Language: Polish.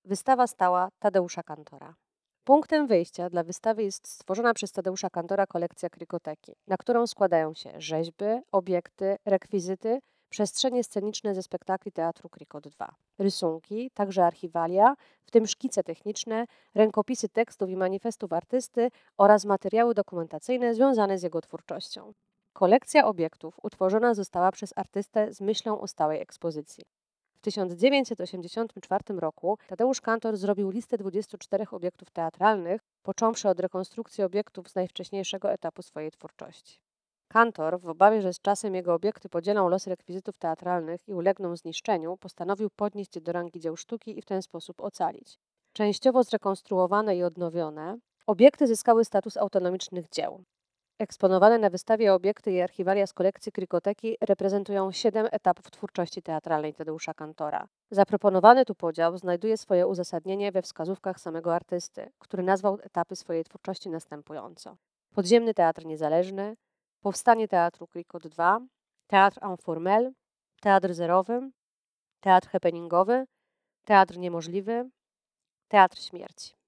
Wystawa stała Tadeusza Kantora. Punktem wyjścia dla wystawy jest stworzona przez Tadeusza Kantora kolekcja Krikoteki, na którą składają się rzeźby, obiekty, rekwizyty, przestrzenie sceniczne ze spektakli Teatru Krikot 2, rysunki, także archiwalia, w tym szkice techniczne, rękopisy tekstów i manifestów artysty oraz materiały dokumentacyjne związane z jego twórczością. Kolekcja obiektów utworzona została przez artystę z myślą o stałej ekspozycji. W 1984 roku Tadeusz Kantor zrobił listę 24 obiektów teatralnych, począwszy od rekonstrukcji obiektów z najwcześniejszego etapu swojej twórczości. Kantor, w obawie, że z czasem jego obiekty podzielą los rekwizytów teatralnych i ulegną zniszczeniu, postanowił podnieść je do rangi dzieł sztuki i w ten sposób ocalić. Częściowo zrekonstruowane i odnowione, obiekty zyskały status autonomicznych dzieł. Eksponowane na wystawie obiekty i archiwalia z kolekcji Krikoteki reprezentują 7 etapów twórczości teatralnej Tadeusza Kantora. Zaproponowany tu podział znajduje swoje uzasadnienie we wskazówkach samego artysty, który nazwał etapy swojej twórczości następująco: Podziemny Teatr Niezależny, Powstanie Teatru Krikot 2, Teatr Informel, Teatr Zerowy, Teatr Happeningowy, Teatr Niemożliwy, Teatr Śmierci.